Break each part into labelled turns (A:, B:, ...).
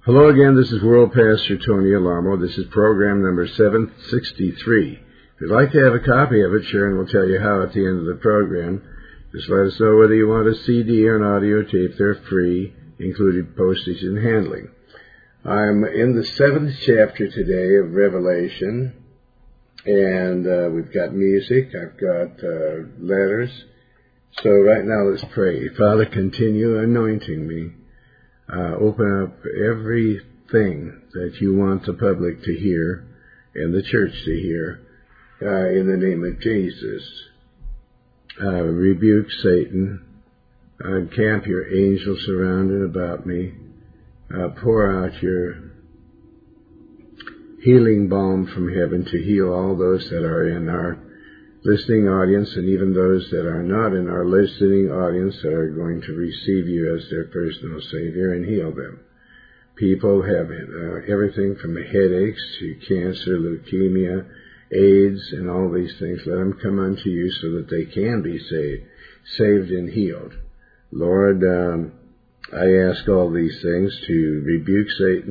A: Hello again, this is World Pastor Tony Alamo. This is program number 763. If you'd like to have a copy of it, Sharon will tell you how at the end of the program. Just let us know whether you want a CD or an audio tape. They're free, including postage and handling. I'm in the 7th chapter today of Revelation, and we've got music, I've got letters. So right now let's pray. Father, continue anointing me. Open up everything that you want the public to hear and the church to hear in the name of Jesus. Rebuke Satan. Camp your angels surrounded about me. Pour out your healing balm from heaven to heal all those that are in our listening audience and even those that are not in our listening audience that are going to receive you as their personal Savior and heal them. People have everything from headaches to cancer, leukemia, AIDS, and all these things. Let them come unto you so that they can be saved and healed. Lord, I ask all these things to rebuke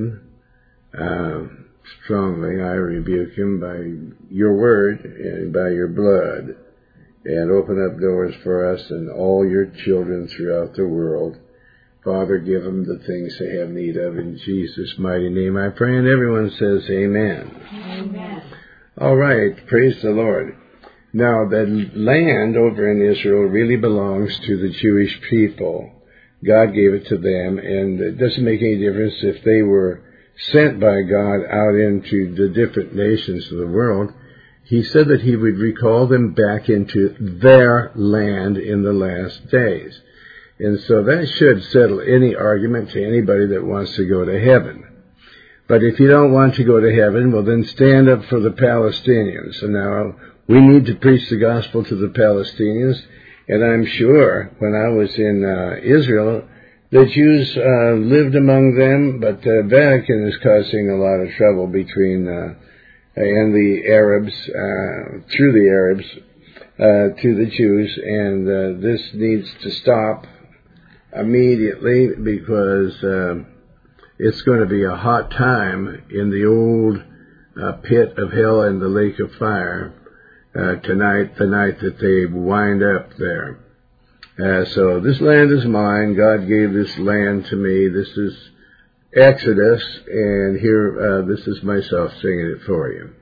A: Satan. Strongly, I rebuke him by your word and by your blood, and open up doors for us and all your children throughout the world. Father, give them the things they have need of. In Jesus' mighty name I pray, and everyone says amen.
B: Amen.
A: All right, praise the Lord. Now, the land over in Israel really belongs to the Jewish people. God gave it to them, and it doesn't make any difference if they were sent by God out into the different nations of the world. He said that he would recall them back into their land in the last days. And so that should settle any argument to anybody that wants to go to heaven. But if you don't want to go to heaven, well then stand up for the Palestinians. And now we need to preach the gospel to the Palestinians. And I'm sure when I was in Israel, the Jews lived among them, but the Vatican is causing a lot of trouble between and the Arabs, through the Arabs, to the Jews, and this needs to stop immediately because it's going to be a hot time in the old pit of hell and the lake of fire tonight, the night that they wind up there. So this land is mine. God gave this land to me. This is Exodus, and here, this is myself singing it for you.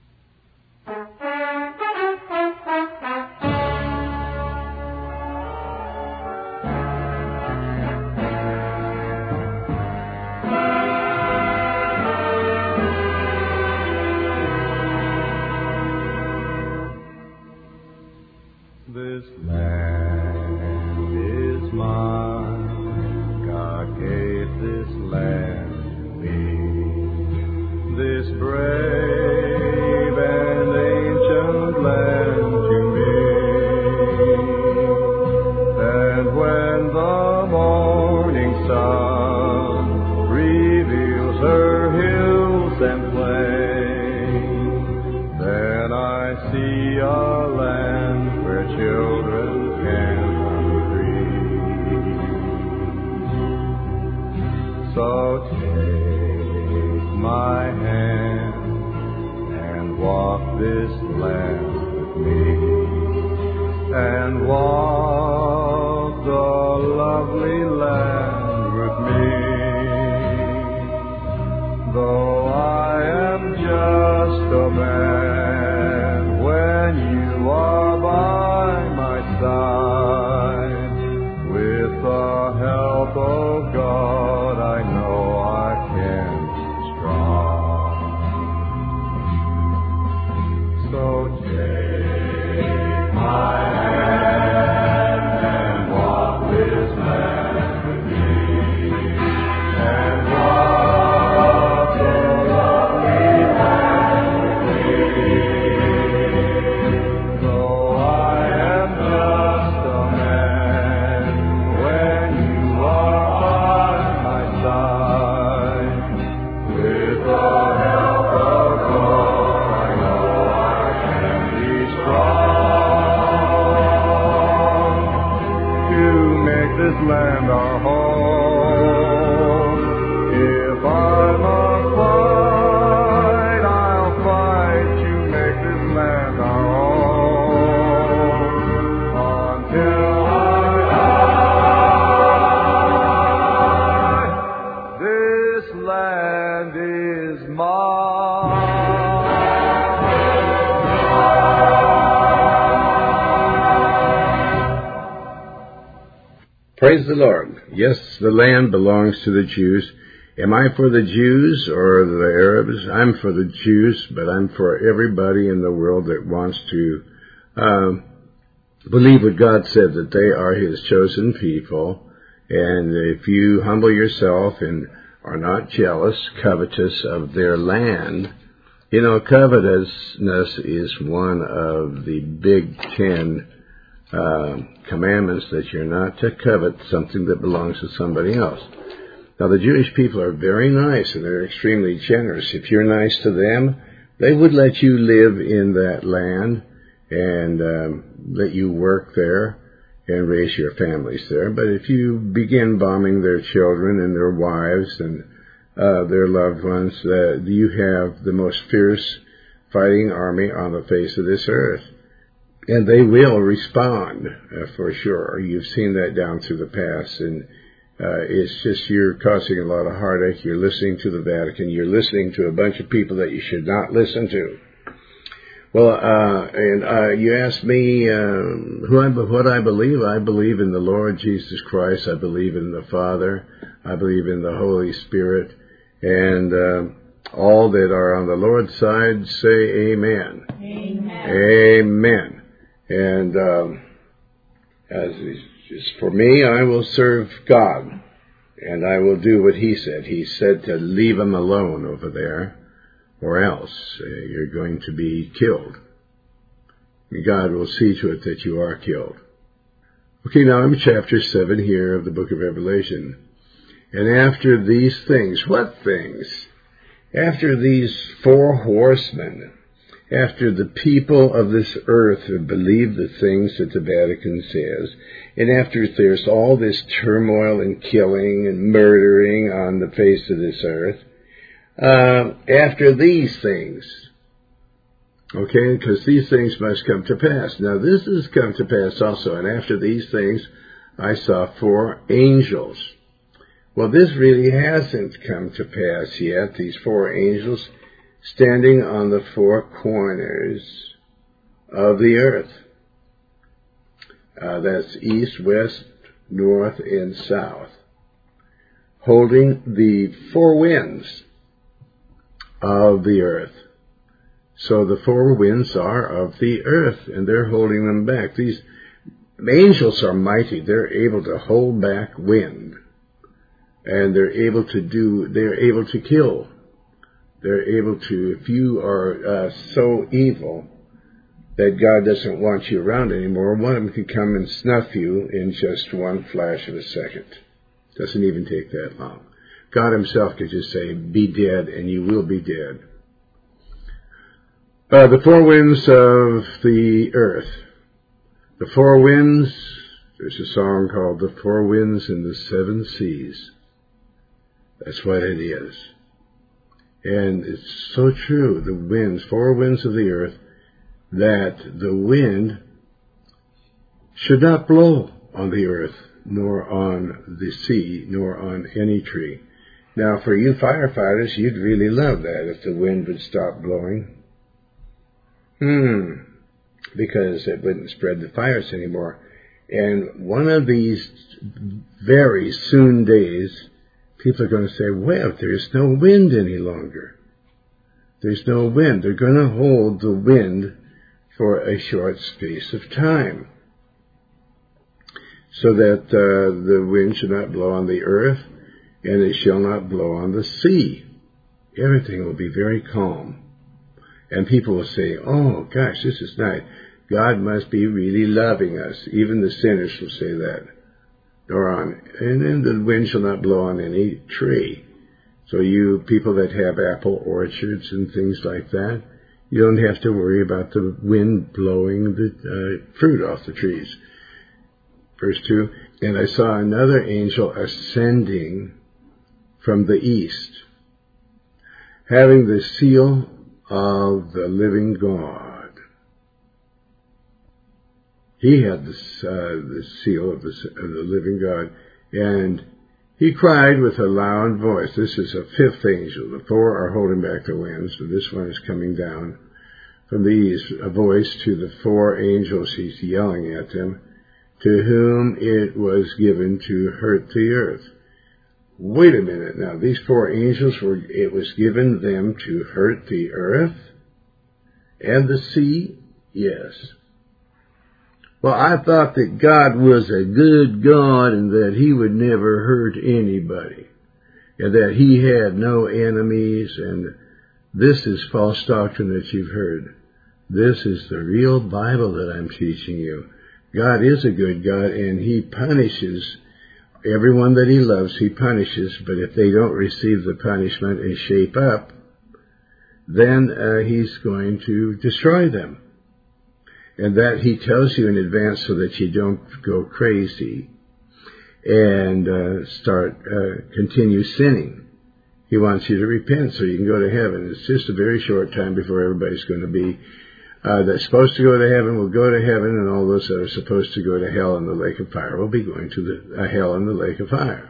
C: This land is mine, God gave this land to me, this brave and ancient land to me. And when the morning sun reveals her hills and plains, then I see a land where children can run free. So take my hand and walk this land with me, and walk the lovely land with me. Though I am just a man, when you are by my side, with the help of God, I know I can be strong. So take my hand and walk this land with me, and walk the lovely land with me.
A: Praise the Lord. Yes, the land belongs to the Jews. Am I for the Jews or the Arabs? I'm for the Jews, but I'm for everybody in the world that wants to believe what God said, that they are His chosen people. And if you humble yourself and are not jealous, covetous of their land, covetousness is one of the big 10 commandments, that you're not to covet something that belongs to somebody else. Now, the Jewish people are very nice, and they're extremely generous. If you're nice to them, they would let you live in that land and let you work there and raise your families there. But if you begin bombing their children and their wives and their loved ones, you have the most fierce fighting army on the face of this earth. And they will respond, for sure. You've seen that down through the past, and it's just you're causing a lot of heartache. You're listening to the Vatican. You're listening to a bunch of people that you should not listen to. Well, and you asked me what I believe. I believe in the Lord Jesus Christ. I believe in the Father. I believe in the Holy Spirit. And all that are on the Lord's side say amen.
B: Amen.
A: Amen. And as for me, I will serve God, and I will do what He said. He said to leave them alone over there, or else you're going to be killed. God will see to it that you are killed. Okay, now I'm chapter 7 here of the book of Revelation. And after these things, what things? After these 4 horsemen, after the people of this earth have believed the things that the Vatican says, and after there's all this turmoil and killing and murdering on the face of this earth, after these things, okay, because these things must come to pass. Now this has come to pass also, and after these things I saw 4 angels. Well, this really hasn't come to pass yet, these 4 angels standing on the 4 corners of the earth. That's east, west, north, and south, holding the 4 winds of the earth. So the 4 winds are of the earth, and they're holding them back. These angels are mighty. They're able to hold back wind, and they're able to kill. They're able to, if you are so evil that God doesn't want you around anymore, one of them can come and snuff you in just one flash of a second. Doesn't even take that long. God Himself could just say, be dead, and you will be dead. The 4 winds of the earth. The 4 winds, there's a song called The 4 Winds and the 7 Seas. That's what it is. And it's so true, the winds, 4 winds of the earth, that the wind should not blow on the earth, nor on the sea, nor on any tree. Now, for you firefighters, you'd really love that if the wind would stop blowing. Because it wouldn't spread the fires anymore. And one of these very soon days, people are going to say, well, there's no wind any longer. There's no wind. They're going to hold the wind for a short space of time, so that the wind should not blow on the earth, and it shall not blow on the sea. Everything will be very calm. And people will say, oh, gosh, this is nice. God must be really loving us. Even the sinners will say that. And then the wind shall not blow on any tree. So you people that have apple orchards and things like that, you don't have to worry about the wind blowing the fruit off the trees. Verse 2, and I saw another angel ascending from the east, having the seal of the living God. He had the seal of the living God, and he cried with a loud voice. This is a 5th angel. The 4 are holding back the winds, and this one is coming down from the east. A voice to the 4 angels, he's yelling at them, to whom it was given to hurt the earth. Wait a minute now. These 4 angels it was given them to hurt the earth and the sea? Yes. Well, I thought that God was a good God and that he would never hurt anybody and that he had no enemies, and this is false doctrine that you've heard. This is the real Bible that I'm teaching you. God is a good God, and he punishes everyone that he loves. He punishes, but if they don't receive the punishment and shape up, then he's going to destroy them. And that he tells you in advance so that you don't go crazy and continue sinning. He wants you to repent so you can go to heaven. It's just a very short time before everybody's going to be that's supposed to go to heaven will go to heaven, and all those that are supposed to go to hell in the lake of fire will be going to the hell in the lake of fire.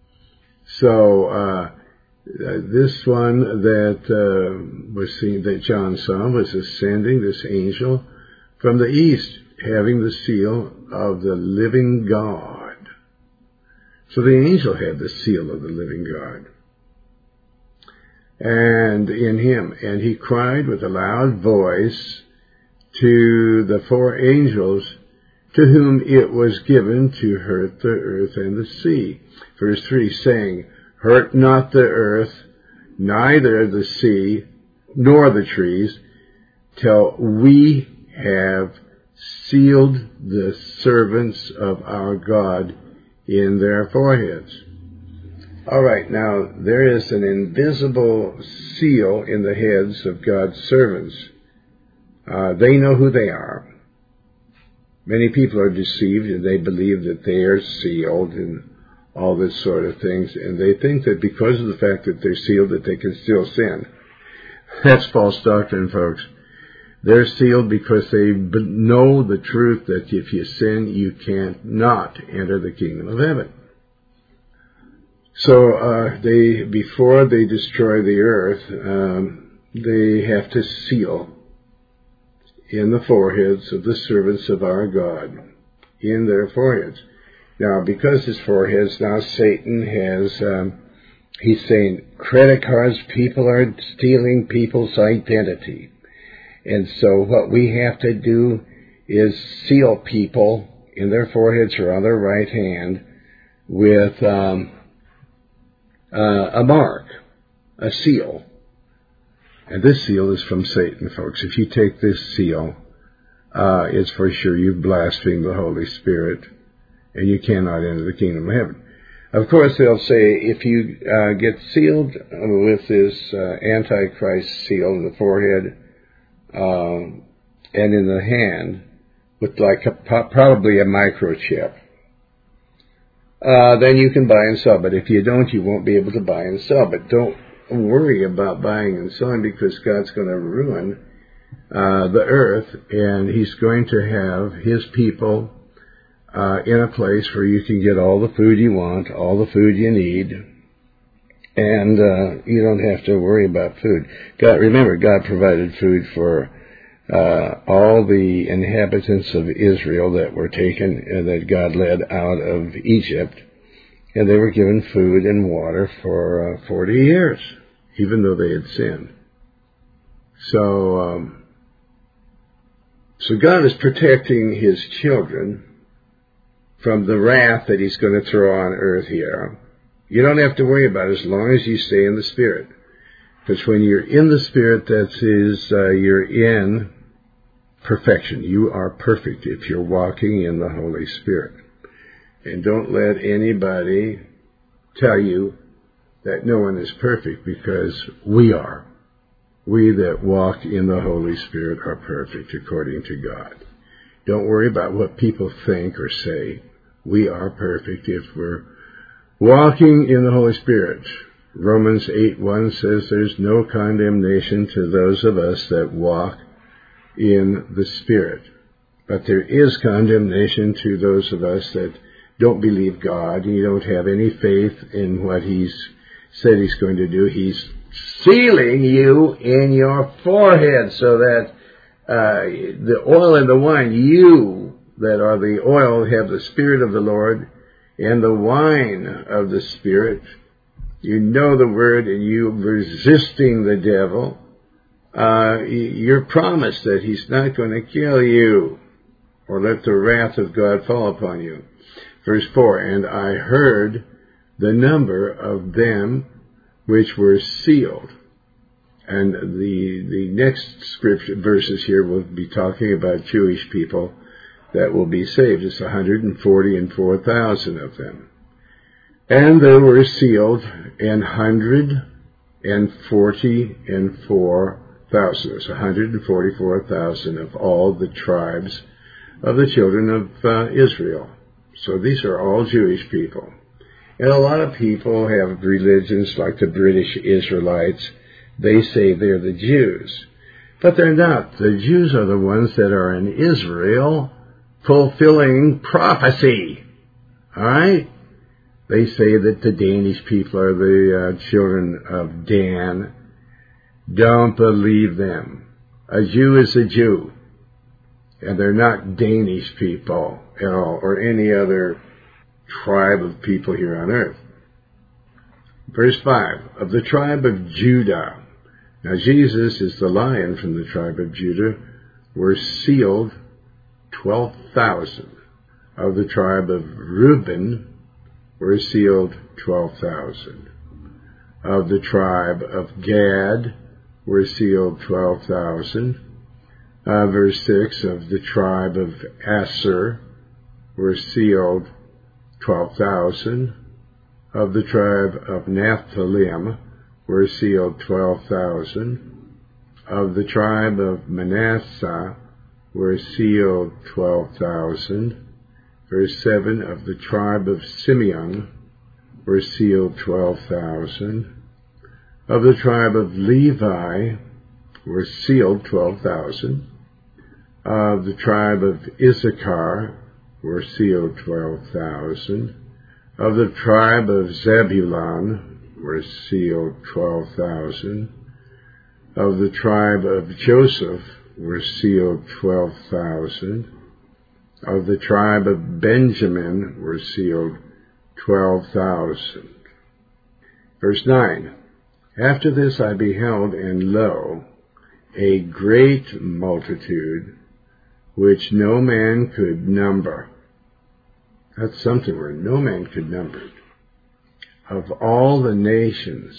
A: So this one that was seen, that John saw, was ascending, this angel from the east, having the seal of the living God. So the angel had the seal of the living God. And in him, and he cried with a loud voice to the 4 angels to whom it was given to hurt the earth and the sea. Verse 3, saying, hurt not the earth, neither the sea, nor the trees, till we have sealed the servants of our God in their foreheads. All right, now there is an invisible seal in the heads of God's servants. They know who they are. Many people are deceived and they believe that they are sealed and all this sort of things, and they think that because of the fact that they're sealed that they can still sin. That's false doctrine, folks. They're sealed because they know the truth that if you sin, you can't not enter the kingdom of heaven. So before they destroy the earth, they have to seal in the foreheads of the servants of our God, in their foreheads. Now, because his foreheads, now Satan has, he's saying, credit cards, people are stealing people's identity. And so what we have to do is seal people in their foreheads or on their right hand with a mark, a seal. And this seal is from Satan, folks. If you take this seal, it's for sure you've blasphemed the Holy Spirit, and you cannot enter the kingdom of heaven. Of course, they'll say, if you get sealed with this Antichrist seal in the forehead and in the hand, with probably a microchip, then you can buy and sell. But if you don't, you won't be able to buy and sell. But don't worry about buying and selling, because God's going to ruin the earth, and he's going to have his people in a place where you can get all the food you want, all the food you need, and you don't have to worry about food. Remember, God provided food for all the inhabitants of Israel that were taken, that God led out of Egypt, and they were given food and water for 40 years, even though they had sinned. So God is protecting his children from the wrath that he's going to throw on earth here. You don't have to worry about it as long as you stay in the Spirit. Because when you're in the Spirit, that is, you're in perfection. You are perfect if you're walking in the Holy Spirit. And don't let anybody tell you that no one is perfect, because we are. We that walk in the Holy Spirit are perfect according to God. Don't worry about what people think or say. We are perfect if we're walking in the Holy Spirit. Romans 8:1 says there's no condemnation to those of us that walk in the Spirit. But there is condemnation to those of us that don't believe God, and you don't have any faith in what he's said he's going to do. He's sealing you in your forehead so that the oil and the wine, you that are the oil have the Spirit of the Lord, and the wine of the Spirit. You know the word, and you resisting the devil. You're promised that he's not going to kill you or let the wrath of God fall upon you. Verse 4, and I heard the number of them which were sealed. And the next scripture verses here will be talking about Jewish people that will be saved. It's 144,000 of them. And there were sealed 144,000. There's 144,000 of all the tribes of the children of Israel. So these are all Jewish people. And a lot of people have religions like the British Israelites. They say they're the Jews. But they're not. The Jews are the ones that are in Israel fulfilling prophecy. All right? They say that the Danish people are the children of Dan. Don't believe them. A Jew is a Jew. And they're not Danish people at all, or any other tribe of people here on earth. Verse 5, of the tribe of Judah. Now Jesus is the lion from the tribe of Judah. Were sealed 12,000. Of the tribe of Reuben were sealed 12,000. Of the tribe of Gad were sealed 12,000. Verse 6, of the tribe of Asher were sealed 12,000. Of the tribe of Naphtali were sealed 12,000. Of the tribe of Manasseh were sealed 12,000. Verse 7, of the tribe of Simeon were sealed 12,000. Of the tribe of Levi were sealed 12,000. Of the tribe of Issachar were sealed 12,000. Of the tribe of Zebulun were sealed 12,000. Of the tribe of Joseph were sealed 12,000. Of the tribe of Benjamin were sealed 12,000. Verse 9, after this I beheld, and lo, a great multitude, which no man could number. That's something where no man could number it. Of all the nations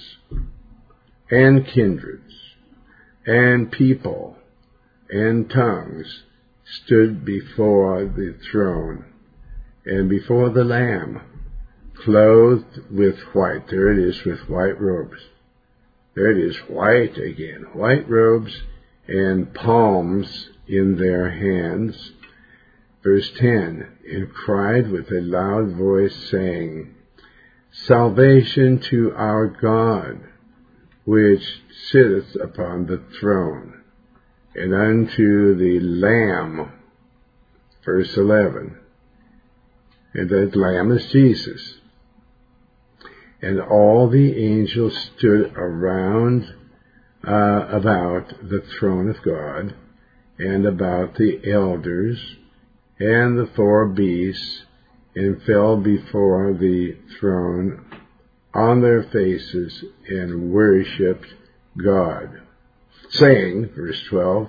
A: and kindreds and people and tongues stood before the throne and before the Lamb, clothed with white. There it is, with white robes. There it is, white again. White robes and palms in their hands. Verse 10, and cried with a loud voice, saying, salvation to our God, which sitteth upon the throne, and unto the Lamb. Verse 11, and that Lamb is Jesus. And all the angels stood around about the throne of God, and about the elders, and the four beasts, and fell before the throne on their faces, and worshipped God, saying, verse 12,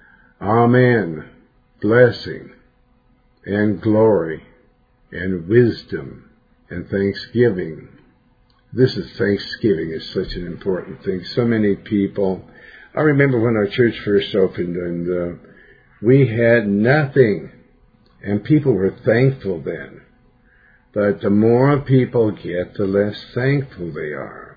A: Amen, blessing, and glory, and wisdom, and thanksgiving. This is Thanksgiving is such an important thing. So many people, I remember when our church first opened, and we had nothing, and people were thankful then. But the more people get, the less thankful they are.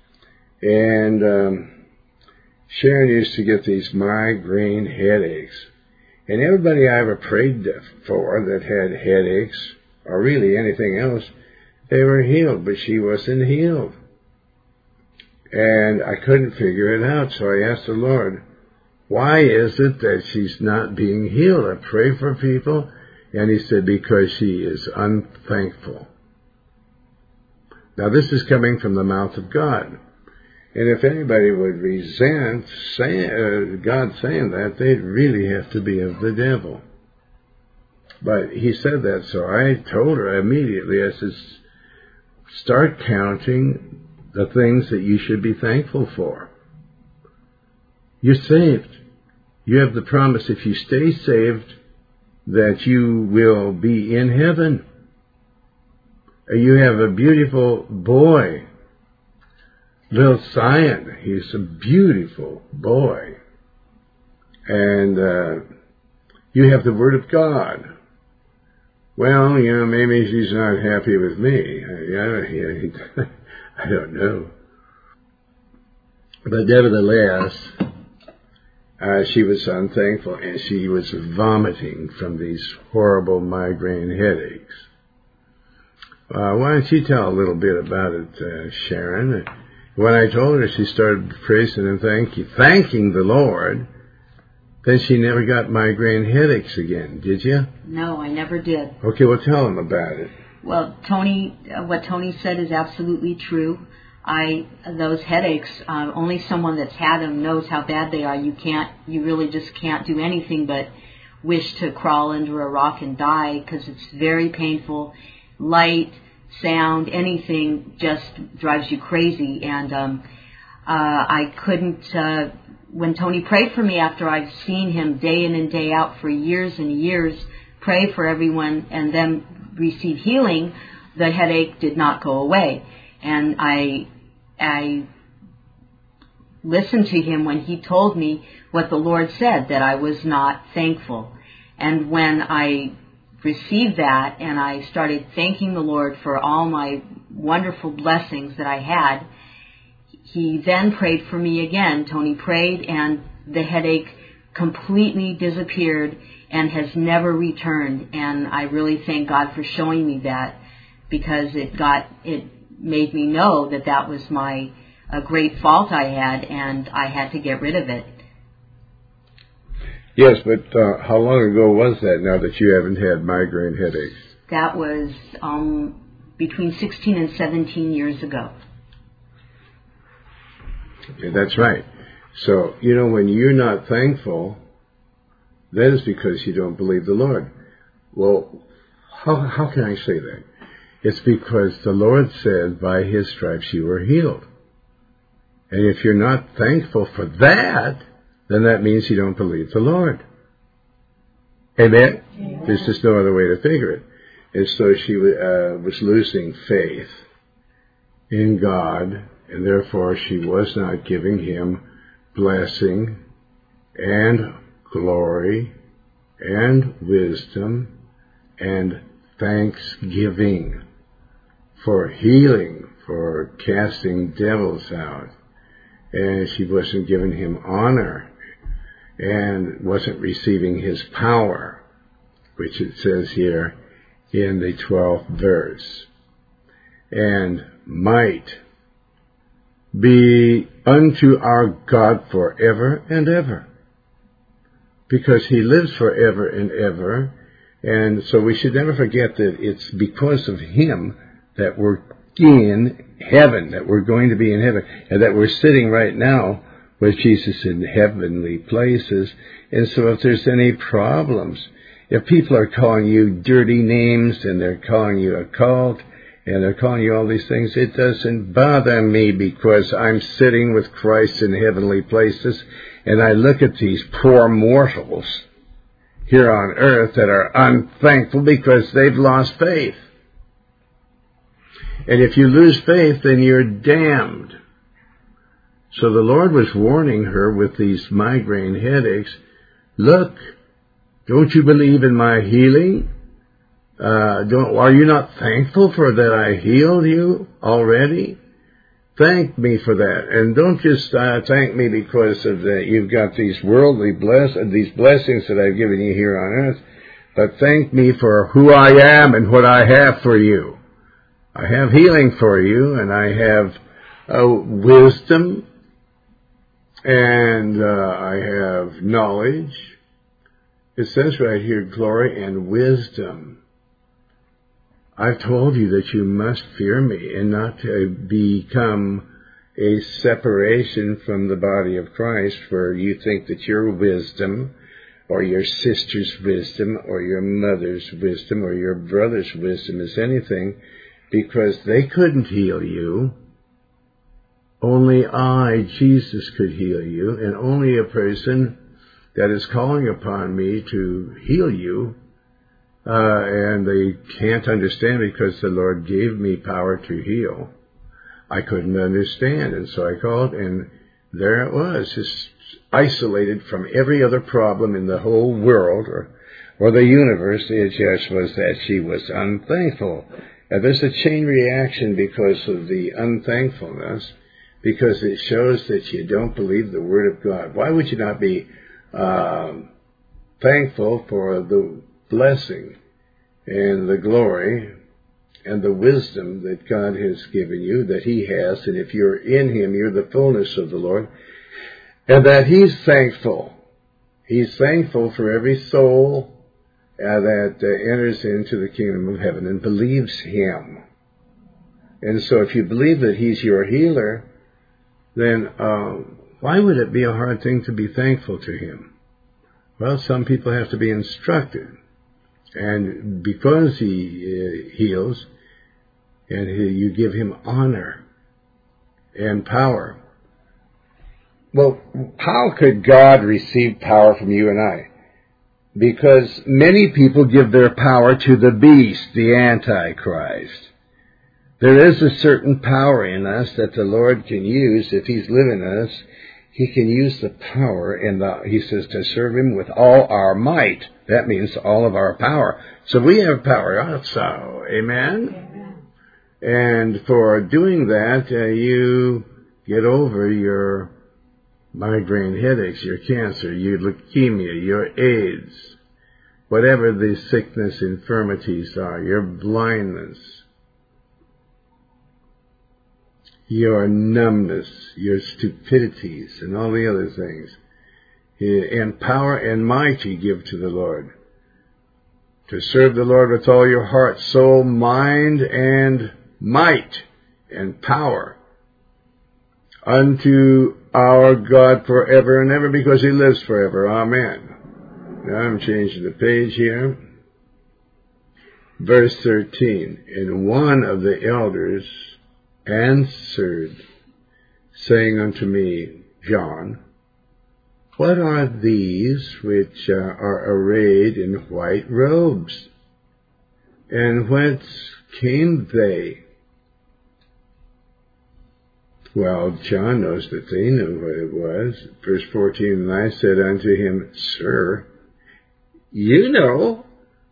A: And Sharon used to get these migraine headaches. And everybody I ever prayed for that had headaches, or really anything else, they were healed, but she wasn't healed. And I couldn't figure it out, so I asked the Lord, why is it that she's not being healed? I pray for people, and He said, because she is unthankful. Now this is coming from the mouth of God. And if anybody would resent God saying that, they'd really have to be of the devil. But he said that, so I told her immediately, I said, start counting the things that you should be thankful for. You're saved. You have the promise, if you stay saved, that you will be in heaven. You have a beautiful boy, little Zion. He's a beautiful boy. And you have the Word of God. Well, maybe she's not happy with me. I don't know. But nevertheless, she was unthankful, and she was vomiting from these horrible migraine headaches. Why don't you tell a little bit about it, Sharon? When I told her, she started praising and thanking the Lord. Then she never got migraine headaches again, did you?
B: No, I never did.
A: Okay, well, tell them about it.
B: Well, what Tony said is absolutely true. Those headaches, only someone that's had them knows how bad they are. You really just can't do anything but wish to crawl under a rock and die, because it's very painful. Light, sound, anything just drives you crazy. And I couldn't, when Tony prayed for me after I've seen him day in and day out for years and years, pray for everyone and then receive healing, the headache did not go away. And I listened to him when he told me what the Lord said, that I was not thankful. And when I received that and I started thanking the Lord for all my wonderful blessings that I had, he then prayed for me again. Tony prayed, and the headache completely disappeared and has never returned. And I really thank God for showing me that, because it made me know that was a great fault I had, and I had to get rid of it.
A: Yes, but how long ago was that, now that you haven't had migraine headaches?
B: That was between 16 and 17 years ago.
A: Okay, that's right. So, when you're not thankful, that is because you don't believe the Lord. Well, how can I say that? It's because the Lord said, by His stripes you were healed. And if you're not thankful for that, then that means you don't believe the Lord. Amen? Yeah. There's just no other way to figure it. And so she was losing faith in God, and therefore she was not giving Him blessing and glory and wisdom and thanksgiving for healing, for casting devils out. And she wasn't giving Him honor and wasn't receiving His power, which it says here in the 12th verse. And might be unto our God forever and ever, because He lives forever and ever. And so we should never forget that it's because of Him that we're in heaven, that we're going to be in heaven, and that we're sitting right now with Jesus in heavenly places. And so if there's any problems, if people are calling you dirty names and they're calling you a cult and they're calling you all these things, it doesn't bother me, because I'm sitting with Christ in heavenly places, and I look at these poor mortals here on earth that are unthankful because they've lost faith. And if you lose faith, then you're damned. So the Lord was warning her with these migraine headaches. Look, don't you believe in my healing? Are you not thankful for that I healed you already? Thank me for that. And don't just thank me because of that you've got these worldly these blessings that I've given you here on earth, but thank me for who I am and what I have for you. I have healing for you, and I have wisdom, and I have knowledge. It says right here, glory and wisdom. I've told you that you must fear me and not to become a separation from the body of Christ, where you think that your wisdom or your sister's wisdom, or your mother's wisdom, or your brother's wisdom as anything, because they couldn't heal you. Only I, Jesus, could heal you, and only a person that is calling upon me to heal you, and they can't understand because the Lord gave me power to heal. I couldn't understand, and so I called, and there it was, just isolated from every other problem in the whole world, or the universe. It just was that she was unthankful. There's a chain reaction because of the unthankfulness, because it shows that you don't believe the Word of God. Why would you not be thankful for the blessing and the glory and the wisdom that God has given you, that He has, and if you're in Him, you're the fullness of the Lord, and that He's thankful. He's thankful for every soul that enters into the kingdom of heaven and believes Him. And so if you believe that He's your healer, then why would it be a hard thing to be thankful to Him? Well, some people have to be instructed. And because He heals, and you give Him honor and power. Well, how could God receive power from you and I? Because many people give their power to the beast, the Antichrist. There is a certain power in us that the Lord can use. If He's living in us, He can use the power, and He says to serve Him with all our might. That means all of our power. So we have power also. Amen? And for doing that, you get over your migraine headaches, your cancer, your leukemia, your AIDS, whatever the sickness, infirmities are, your blindness, your numbness, your stupidities, and all the other things. And power and might you give to the Lord. To serve the Lord with all your heart, soul, mind, and might, and power. Unto our God forever and ever, because He lives forever. Amen. Now I'm changing the page here. Verse 13. And one of the elders answered, saying unto me, John, what are these which are arrayed in white robes? And whence came they? Well, John knows that they knew what it was. Verse 14, and I said unto him, Sir, you know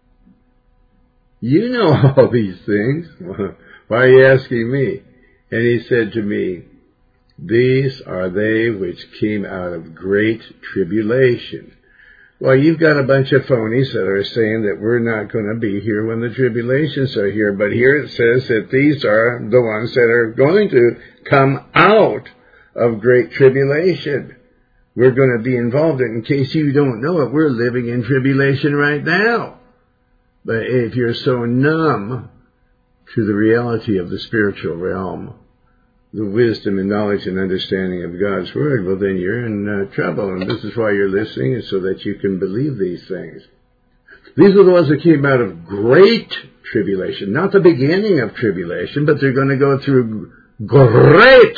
A: all these things. Why are you asking me? And he said to me, these are they which came out of great tribulation. Well, you've got a bunch of phonies that are saying that we're not going to be here when the tribulations are here. But here it says that these are the ones that are going to come out of great tribulation. We're going to be involved in it. In case you don't know it, we're living in tribulation right now. But if you're so numb to the reality of the spiritual realm, the wisdom and knowledge and understanding of God's Word, well, then you're in trouble. And this is why you're listening, is so that you can believe these things. These are the ones that came out of great tribulation. Not the beginning of tribulation, but they're going to go through great,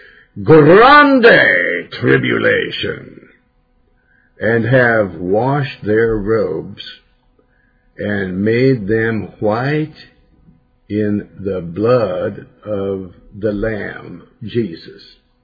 A: grande tribulation. And have washed their robes and made them white in the blood of the Lamb, Jesus.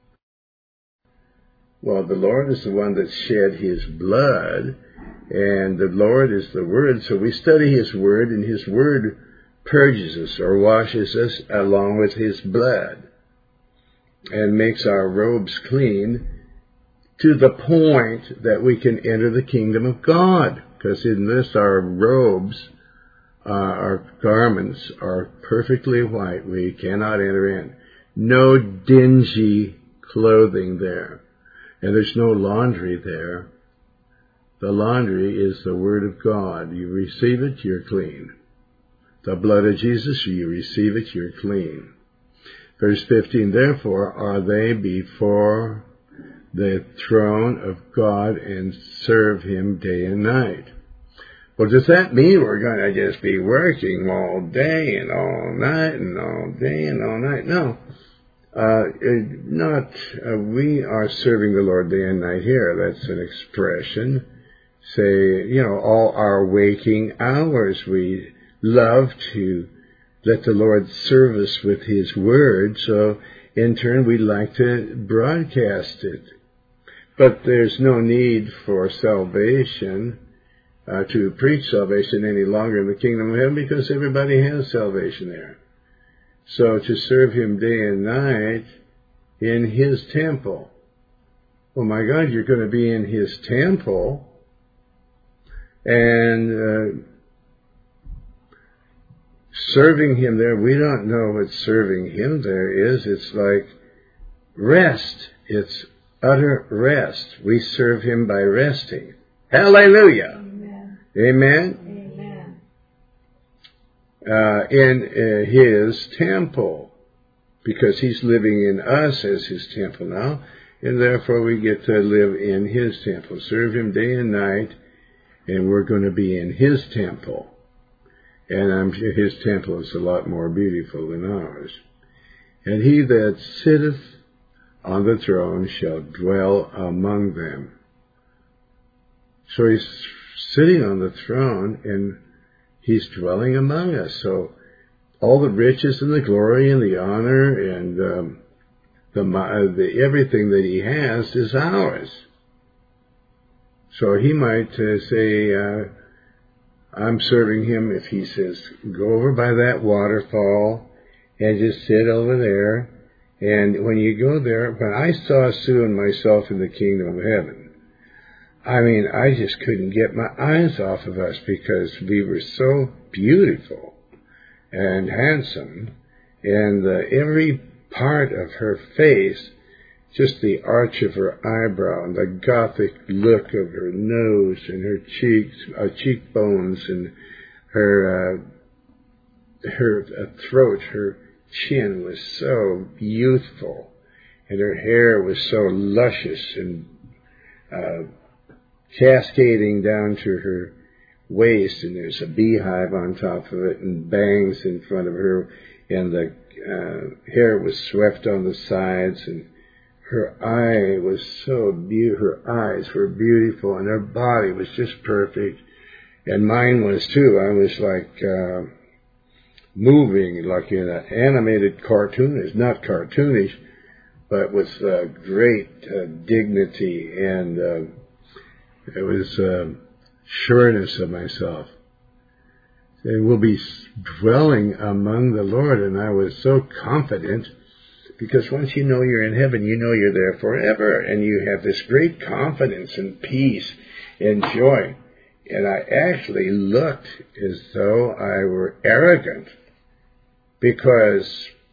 A: Well, the Lord is the one that shed His blood, and the Lord is the Word. So we study His Word, and His Word purges us or washes us along with His blood and makes our robes clean to the point that we can enter the kingdom of God. Because in this, our robes, our garments are perfectly white. We cannot enter in. No dingy clothing there. And there's no laundry there. The laundry is the Word of God. You receive it, you're clean. The blood of Jesus, you receive it, you're clean. Verse 15, therefore are they before the throne of God and serve Him day and night. Well, does that mean we're going to just be working all day and all night and all day and all night? No. We are serving the Lord day and night here. That's an expression. Say, all our waking hours, we love to let the Lord serve us with His Word, so in turn we like to broadcast it. But there's no need for salvation, to preach salvation any longer in the kingdom of heaven, because everybody has salvation there. So to serve Him day and night in His temple. Oh my God, you're going to be in His temple, and serving Him there, we don't know what serving Him there is. It's like rest. It's utter rest. We serve Him by resting. Hallelujah. Amen. Amen. In His temple, because He's living in us as His temple now, and therefore we get to live in His temple, serve Him day and night, and we're going to be in His temple. And His temple is a lot more beautiful than ours. And He that sitteth on the throne shall dwell among them. So He's sitting on the throne, and He's dwelling among us. So all the riches and the glory and the honor and the everything that He has is ours. So He might say, I'm serving Him if He says, go over by that waterfall and just sit over there. And when you go there, when I saw Sue and myself in the kingdom of heaven, I just couldn't get my eyes off of us because we were so beautiful and handsome, and every part of her face, just the arch of her eyebrow and the gothic look of her nose and her cheekbones and her throat, her chin was so youthful, and her hair was so luscious and cascading down to her waist, and there's a beehive on top of it and bangs in front of her, and the hair was swept on the sides, and her eye was so her eyes were beautiful, and her body was just perfect, and mine was too. I was like moving like in an animated cartoon. It's not cartoonish, but with great dignity, and it was sureness of myself. And we'll be dwelling among the Lord, and I was so confident, because once you know you're in heaven, you know you're there forever, and you have this great confidence and peace and joy. And I actually looked as though I were arrogant, because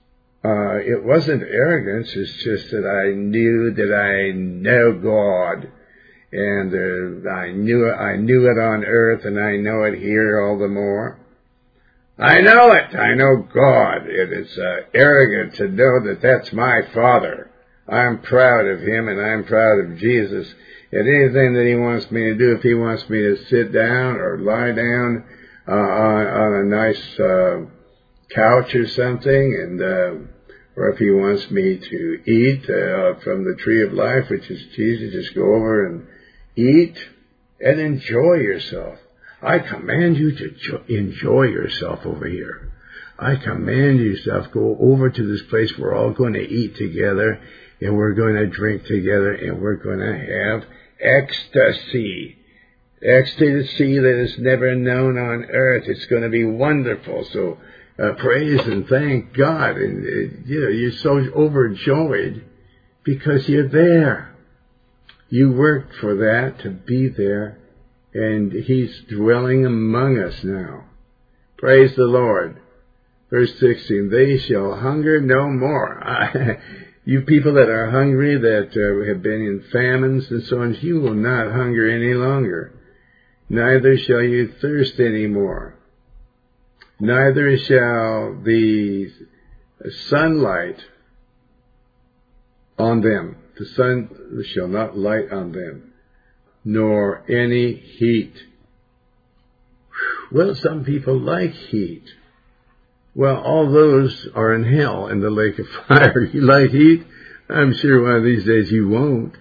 A: it wasn't arrogance, it's just that I knew that I know God, and I knew it on earth, and I know it here all the more. I know it. I know God. It is arrogant to know that that's my Father. I'm proud of Him, and I'm proud of Jesus. And anything that He wants me to do, if He wants me to sit down or lie down on a nice couch or something, and or if He wants me to eat from the tree of life, which is Jesus, just go over and eat and enjoy yourself. I command you to enjoy yourself over here. I command yourself, go over to this place. We're all going to eat together, and we're going to drink together, and we're going to have ecstasy. Ecstasy that is never known on earth. It's going to be wonderful. So praise and thank God. And you're so overjoyed because you're there. You worked for that, to be there. And He's dwelling among us now. Praise the Lord. Verse 16, they shall hunger no more. You people that are hungry, that have been in famines and so on, you will not hunger any longer. Neither shall you thirst any more. Neither shall the sunlight on them The sun shall not light on them, nor any heat. Well, some people like heat. Well, all those are in hell, in the lake of fire. You like heat? I'm sure one of these days you won't.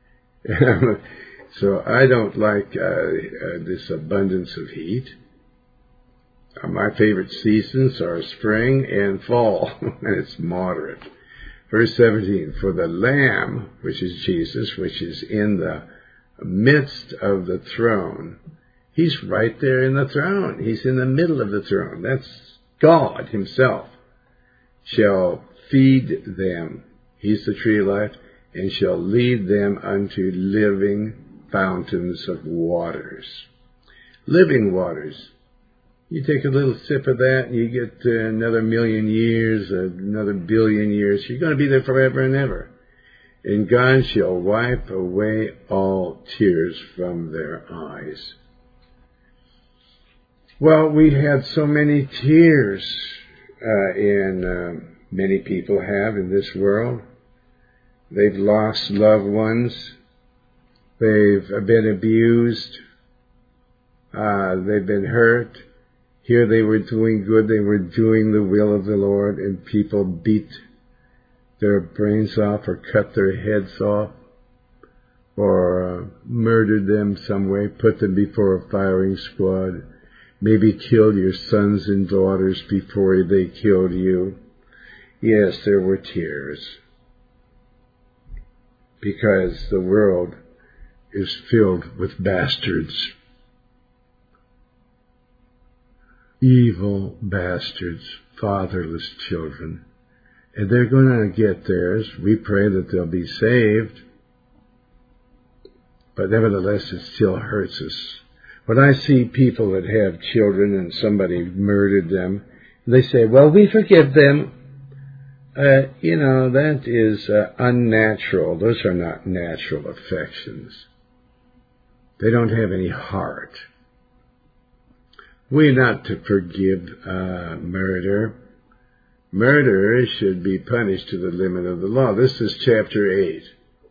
A: So I don't like this abundance of heat. My favorite seasons are spring and fall, and it's moderate. Verse 17, for the Lamb, which is Jesus, which is in the midst of the throne, he's right there in the throne. He's in the middle of the throne. That's God himself. Shall feed them. He's the tree of life, and shall lead them unto living fountains of waters. Living waters. You take a little sip of that, and you get another million years, another billion years. You're going to be there forever and ever. And God shall wipe away all tears from their eyes. Well, we had so many tears, many people have in this world. They've lost loved ones. They've been abused. They've been hurt. Here they were doing good. They were doing the will of the Lord, and people beat their brains off or cut their heads off or murdered them some way, put them before a firing squad, maybe killed your sons and daughters before they killed you. Yes, there were tears, because the world is filled with bastards. Evil bastards, fatherless children. And they're going to get theirs. We pray that they'll be saved. But nevertheless, it still hurts us. When I see people that have children and somebody murdered them, they say, well, we forgive them. That is unnatural. Those are not natural affections. They don't have any heart. We're not to forgive murder. Murder should be punished to the limit of the law. This is chapter 8.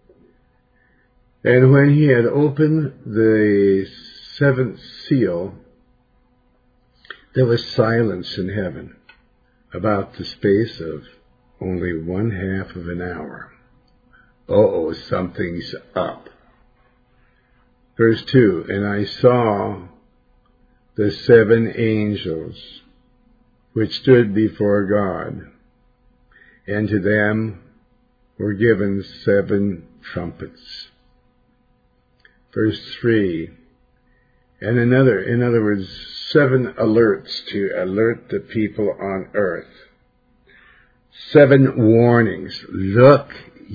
A: And when he had opened the seventh seal, there was silence in heaven about the space of only 1/2 of an hour. Something's up. Verse 2, and I saw the 7 angels which stood before God, and to them were given 7 trumpets. Verse 3, and in other words, 7 alerts to alert the people on earth. 7 warnings. Look,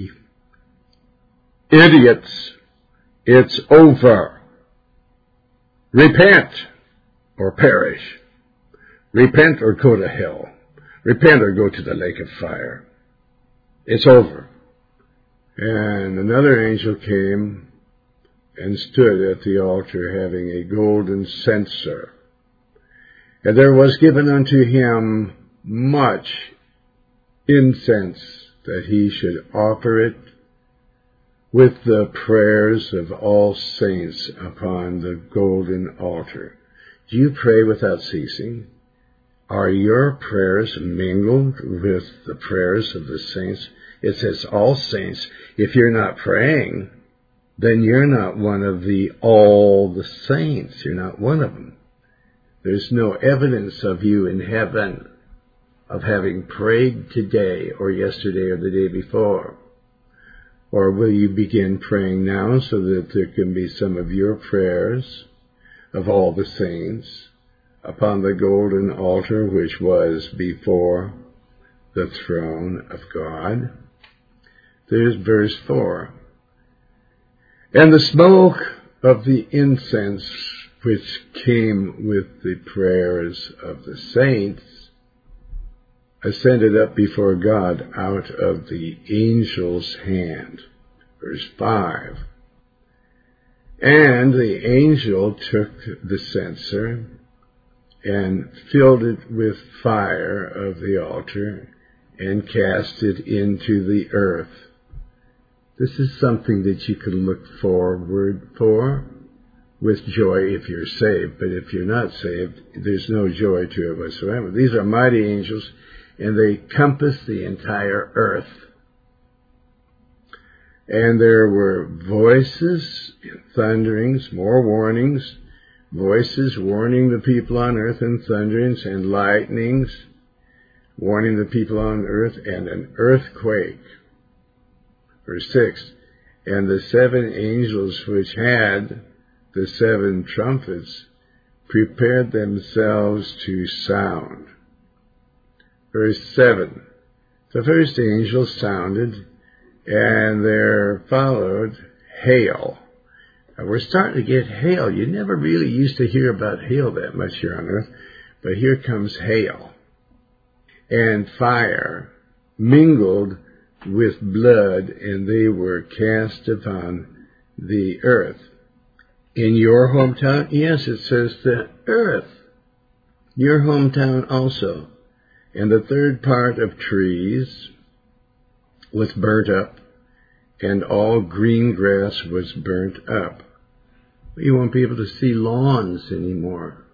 A: idiots, it's over. Repent or perish. Repent or go to hell. Repent or go to the lake of fire. It's over. And another angel came and stood at the altar having a golden censer. And there was given unto him much incense, that he should offer it with the prayers of all saints upon the golden altar. Do you pray without ceasing? Are your prayers mingled with the prayers of the saints? It says all saints. If you're not praying, then you're not one of all the saints. You're not one of them. There's no evidence of you in heaven of having prayed today or yesterday or the day before. Or will you begin praying now so that there can be some of your prayers of all the saints upon the golden altar which was before the throne of God? There's verse 4. And the smoke of the incense which came with the prayers of the saints ascended up before God out of the angel's hand. Verse 5. And the angel took the censer and filled it with fire of the altar and cast it into the earth. This is something that you can look forward for with joy if you're saved. But if you're not saved, there's no joy to it whatsoever. These are mighty angels, and they compass the entire earth. And there were voices, thunderings, more warnings, voices warning the people on earth, and thunderings and lightnings, warning the people on earth, and an earthquake. Verse 6, and the 7 angels which had the 7 trumpets prepared themselves to sound. Verse 7, the first angel sounded, and there followed hail. Now we're starting to get hail. You never really used to hear about hail that much here on earth, but here comes hail. And fire mingled with blood, and they were cast upon the earth. In your hometown? Yes, it says the earth. Your hometown also. And the third part of trees was burnt up, and all green grass was burnt up. You won't be able to see lawns anymore.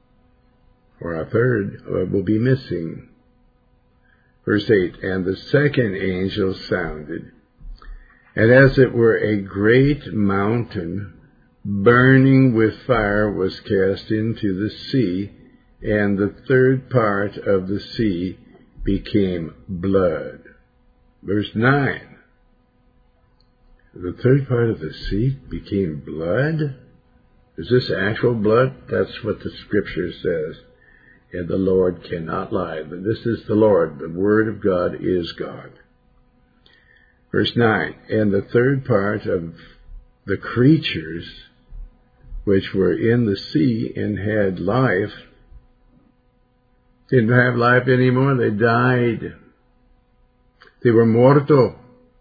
A: Or a third will be missing. Verse 8, and the second angel sounded, and as it were a great mountain burning with fire was cast into the sea, and the third part of the sea became blood. Verse 9, the third part of the sea became blood? Is this actual blood? That's what the Scripture says. And the Lord cannot lie. But this is the Lord. The Word of God is God. Verse 9, and the third part of the creatures which were in the sea and had life didn't have life anymore. They died. They were morto.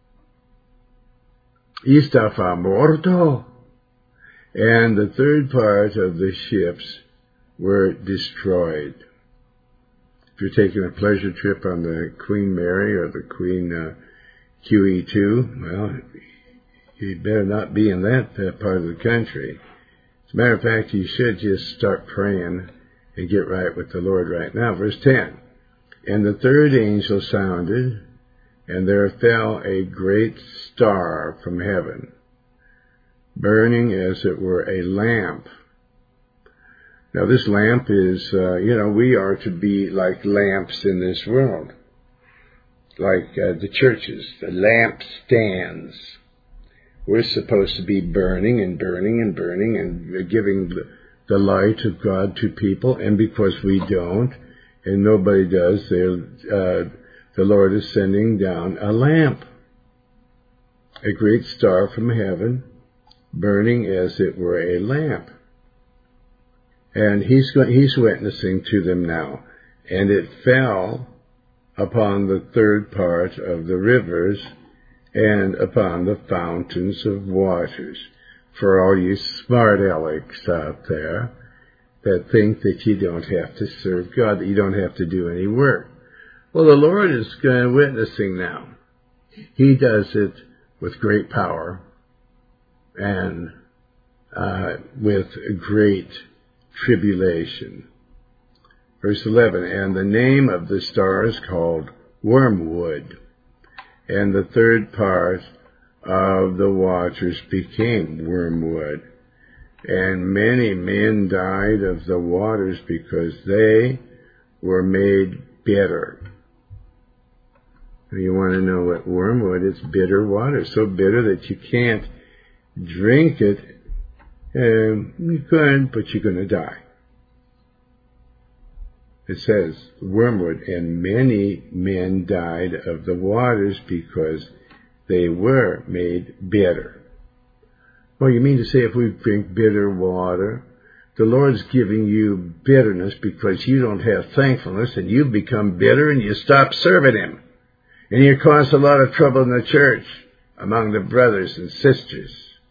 A: Estafa morto. And the third part of the ships were destroyed. If you're taking a pleasure trip on the Queen Mary or the Queen QE2, well, you better not be in that part of the country. As a matter of fact, you should just start praying and get right with the Lord right now. Verse 10, and the third angel sounded, and there fell a great star from heaven, burning as it were a lamp. Now this lamp is, we are to be like lamps in this world. Like the churches, the lampstands. We're supposed to be burning and burning and burning and giving the light of God to people. And because we don't, and nobody does, the Lord is sending down a lamp. A great star from heaven, burning as it were a lamp. And he's witnessing to them now. And it fell upon the third part of the rivers and upon the fountains of waters. For all you smart alecks out there that think that you don't have to serve God, that you don't have to do any work. Well, the Lord is witnessing now. He does it with great power and with great tribulation. Verse 11, and the name of the star is called Wormwood, and the third part of the waters became wormwood, and many men died of the waters because they were made bitter. You want to know what wormwood is? Bitter water, so bitter that you can't drink it. You could, but you're going to die. It says, wormwood, and many men died of the waters because they were made bitter. Well, you mean to say if we drink bitter water, the Lord's giving you bitterness because you don't have thankfulness, and you become bitter and you stop serving Him. And you cause a lot of trouble in the church among the brothers and sisters.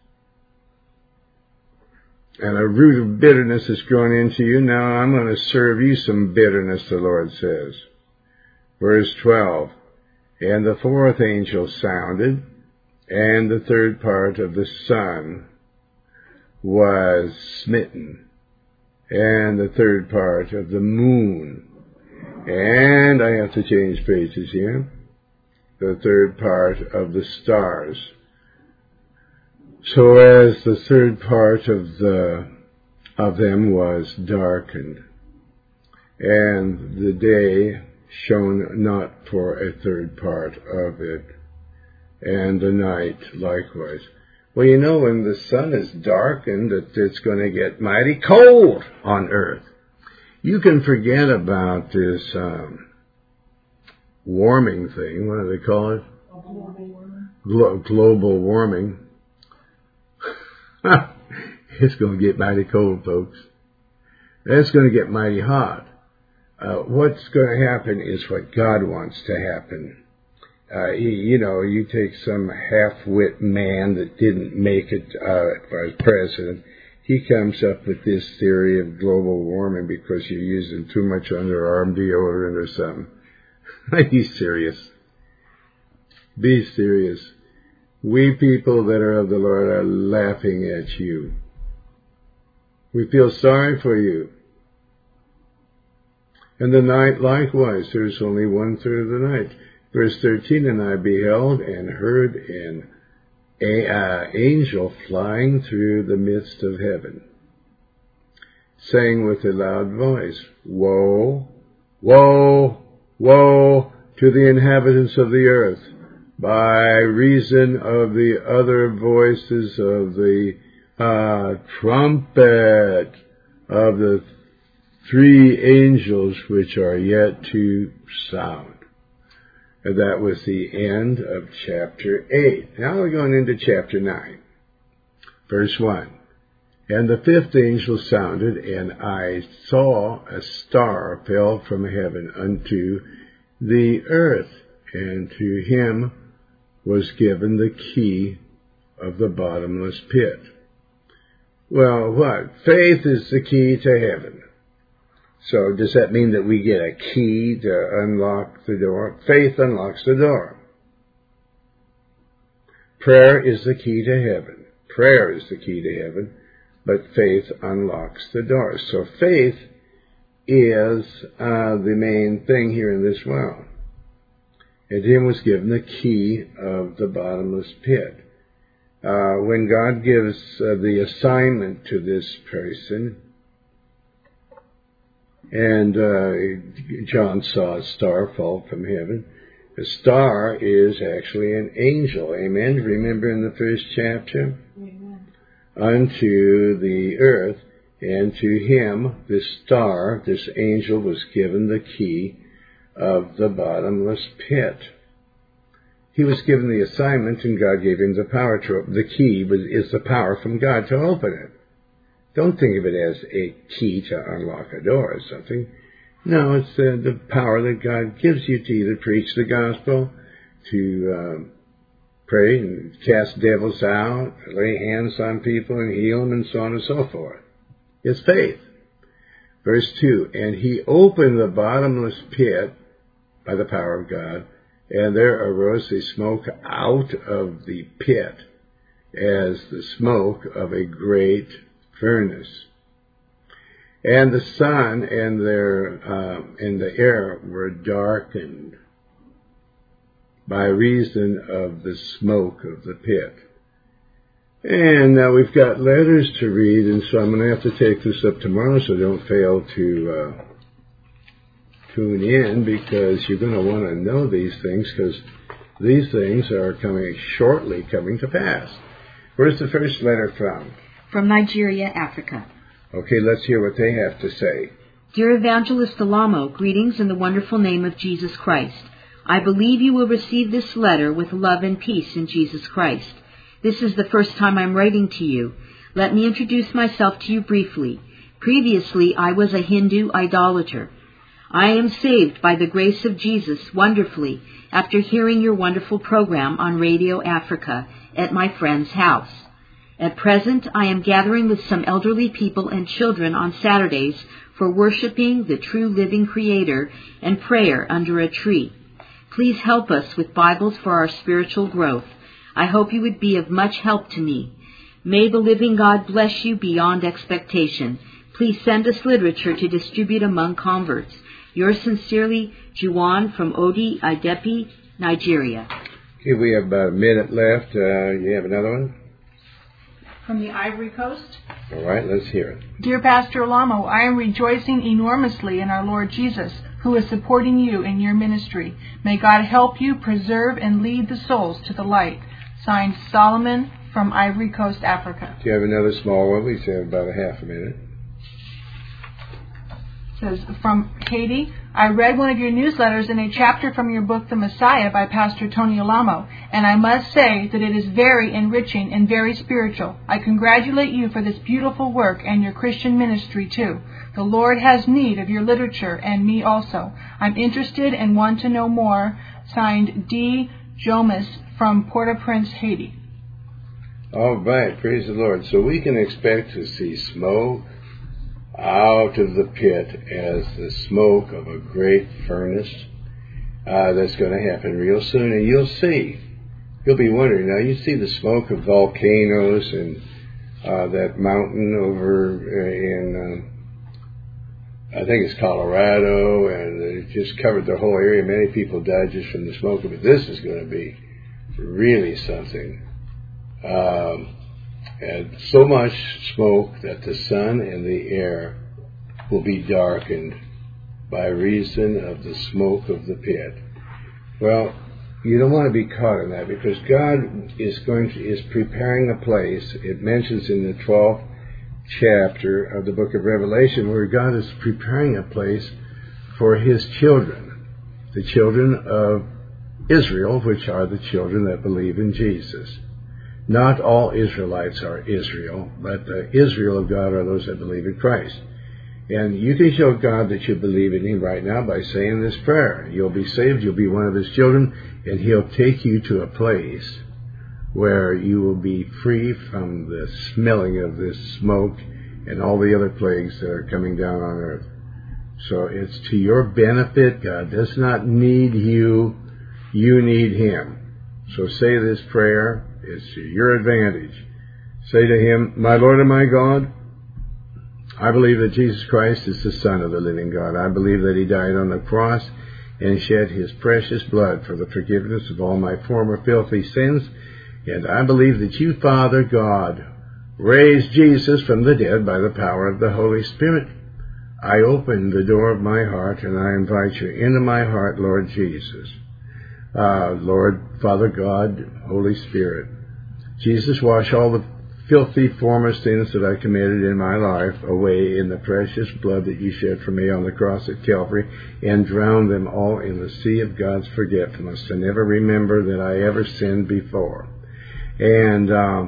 A: And a root of bitterness has grown into you. Now I'm going to serve you some bitterness, the Lord says. Verse 12, and the fourth angel sounded, and the third part of the sun was smitten, and the third part of the moon, and I have to change pages here, the third part of the stars. So as the third part of them was darkened, and the day shone not for a third part of it, and the night likewise. Well, you know, when the sun is darkened, it's going to get mighty cold on earth. You can forget about this warming thing. What do they call it? Global warming. It's going to get mighty cold, folks. It's going to get mighty hot. What's going to happen is what God wants to happen. You take some half-wit man that didn't make it as president. He comes up with this theory of global warming because you're using too much underarm deodorant or something. Be serious. Be serious. We people that are of the Lord are laughing at you. We feel sorry for you. And the night likewise, there's only 1/3 of the night. Verse 13, and I beheld and heard an angel flying through the midst of heaven, saying with a loud voice, Woe, woe, woe to the inhabitants of the earth, by reason of the other voices of the trumpet of the 3 angels which are yet to sound. And that was the end of chapter 8. Now we're going into chapter 9. Verse 1. And the 5th angel sounded, and I saw a star fell from heaven unto the earth, and to him was given the key of the bottomless pit. Well, what? Faith is the key to heaven. So does that mean that we get a key to unlock the door? Faith unlocks the door. Prayer is the key to heaven. Prayer is the key to heaven, but faith unlocks the door. So faith is the main thing here in this world. And him was given the key of the bottomless pit. When God gives the assignment to this person, and John saw a star fall from heaven. A star is actually an angel. Amen? Remember in the first chapter? Amen. Unto the earth, and to him, this star, this angel, was given the key of the bottomless pit. He was given the assignment, and God gave him the power to open. The key is the power from God to open it. Don't think of it as a key to unlock a door or something. No, it's the power that God gives you to either preach the gospel, to pray and cast devils out, lay hands on people and heal them, and so on and so forth. It's faith. Verse 2, and he opened the bottomless pit by the power of God, and there arose a smoke out of the pit as the smoke of a great furnace. And the sun and the air were darkened by reason of the smoke of the pit. And now we've got letters to read, and so I'm going to have to take this up tomorrow, so don't fail to tune in, because you're going to want to know these things, because these things are shortly coming to pass. Where's the first letter from?
B: From Nigeria, Africa.
A: Okay, let's hear what they have to say.
B: Dear Evangelist Alamo, greetings in the wonderful name of Jesus Christ. I believe you will receive this letter with love and peace in Jesus Christ. This is the first time I'm writing to you. Let me introduce myself to you briefly. Previously, I was a Hindu idolater. I am saved by the grace of Jesus wonderfully after hearing your wonderful program on Radio Africa at my friend's house. At present, I am gathering with some elderly people and children on Saturdays for worshiping the true living Creator and prayer under a tree. Please help us with Bibles for our spiritual growth. I hope you would be of much help to me. May the living God bless you beyond expectation. Please send us literature to distribute among converts. Yours sincerely, Juwan from Odi, Idepi, Nigeria.
A: Okay, we have about a minute left. You have another one?
D: From the Ivory Coast.
A: All right, let's hear it.
D: Dear Pastor Alamo, I am rejoicing enormously in our Lord Jesus, who is supporting you in your ministry. May God help you preserve and lead the souls to the light. Signed, Solomon from Ivory Coast, Africa.
A: Do you have another small one? We have about a half a minute.
D: Says, from Haiti, I read one of your newsletters in a chapter from your book, The Messiah, by Pastor Tony Alamo, and I must say that it is very enriching and very spiritual. I congratulate you for this beautiful work and your Christian ministry, too. The Lord has need of your literature, and me also. I'm interested and want to know more. Signed, D. Jomas from Port-au-Prince, Haiti.
A: All right, praise the Lord. So we can expect to see smoke out of the pit as the smoke of a great furnace. That's going to happen real soon, and you'll see. You'll be wondering, now you see the smoke of volcanoes and that mountain over in, I think it's Colorado, and it just covered the whole area. Many people died just from the smoke of it. This is going to be really something. And so much smoke that the sun and the air will be darkened by reason of the smoke of the pit. Well, you don't want to be caught in that, because God is preparing a place. It mentions in the 12th chapter of the book of Revelation where God is preparing a place for His children, the children of Israel, which are the children that believe in Jesus. Not all Israelites are Israel, but the Israel of God are those that believe in Christ. And you can show God that you believe in Him right now by saying this prayer. You'll be saved, you'll be one of His children, and He'll take you to a place where you will be free from the smelling of this smoke and all the other plagues that are coming down on earth. So it's to your benefit. God does not need you. You need Him. So say this prayer. It's to your advantage. Say to Him, my Lord and my God, I believe that Jesus Christ is the Son of the living God. I believe that He died on the cross and shed His precious blood for the forgiveness of all my former filthy sins. And I believe that you, Father God, raised Jesus from the dead by the power of the Holy Spirit. I open the door of my heart and I invite you into my heart, Lord Jesus. Lord, Father God, Holy Spirit, Jesus, wash all the filthy former sins that I committed in my life away in the precious blood that you shed for me on the cross at Calvary, and drown them all in the sea of God's forgetfulness, to never remember that I ever sinned before. And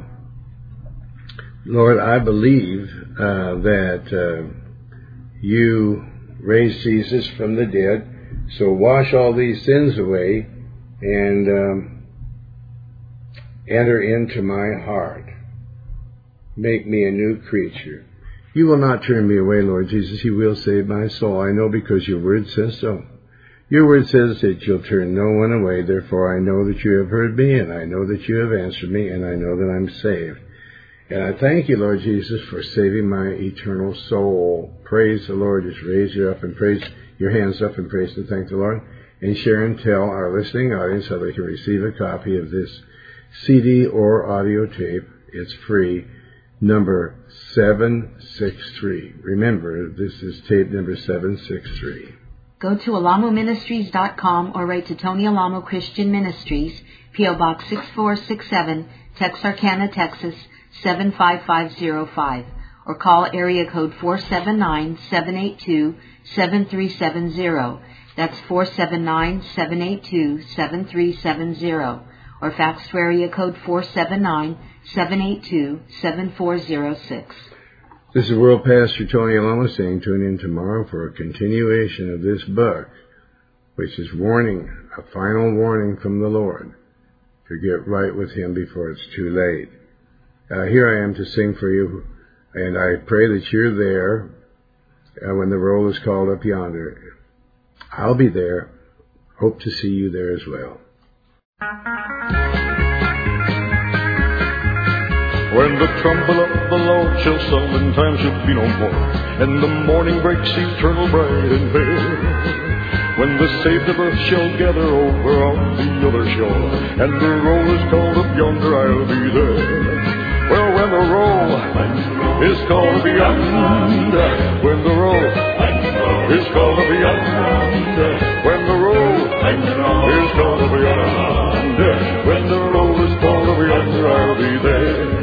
A: Lord, I believe that you raised Jesus from the dead, so wash all these sins away and enter into my heart. Make me a new creature. You will not turn me away, Lord Jesus. You will save my soul. I know, because your word says so. Your word says that you'll turn no one away. Therefore, I know that you have heard me, and I know that you have answered me, and I know that I'm saved. And I thank you, Lord Jesus, for saving my eternal soul. Praise the Lord. Just raise you up and praise your hands up and praise and thank the Lord. And share and tell our listening audience how they can receive a copy of this CD or audio tape. It's free. Number 763. Remember, this is tape number 763.
B: Go to alamoministries.com or write to Tony Alamo Christian Ministries, P.O. Box 6467, Texarkana, Texas 75505, or call area code 479-782-7370. That's 479-782-7370. Or fax to area code 479-782-7406.
A: This is World Pastor Tony Alamo saying tune in tomorrow for a continuation of this book, which is warning, a final warning from the Lord to get right with Him before it's too late. Here I am to sing for you, and I pray that you're there when the roll is called up yonder. I'll be there. Hope to see you there as well.
E: When the trumpet of the Lord shall sound and time shall be no more, and the morning breaks eternal bright and fair. When the saved of earth shall gather over on the other shore, and the roll is called up yonder, I'll be there. Well, when the roll is called up yonder, when the roll is called up yonder, when the roll is called up yonder, when the roll is called up yonder, I'll be there.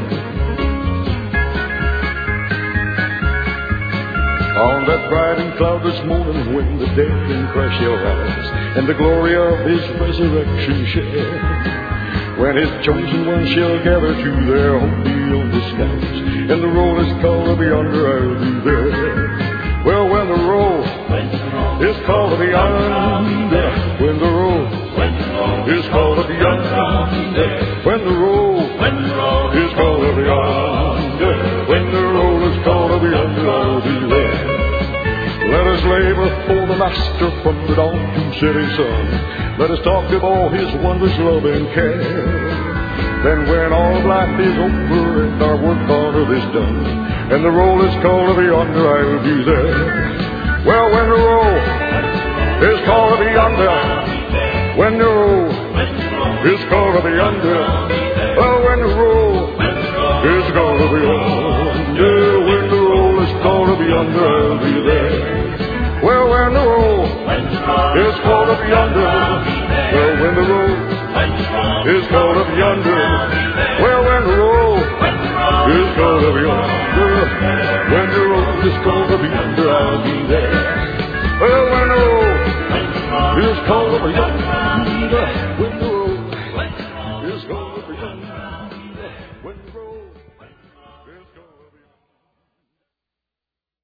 E: On that bright and cloudless morning when the dead in Christ shall rise, and the glory of His resurrection share, when His chosen ones shall gather to their home beyond the skies, and the roll is called up yonder, I'll be there. Well, when the roll is called up yonder, when the roll is called up yonder, when the roll is called up yonder, when the roll is called up yonder, I'll be there. Let us labor for the Master from the dawn to setting sun. Let us talk of all His wondrous love and care. Then when all of life is over and our work on earth is done, and the roll is called up yonder, I'll be there. Well, when the roll is called up yonder, when the roll is called up yonder, well, when the roll is called up yonder, when the roll is called up yonder, I'll be there. Well, when the roll is called up yonder, well, when the roll is called up yonder, well, when the roll is called up yonder, when the roll is called up yonder, I'll be there. Well, when the roll is called up yonder,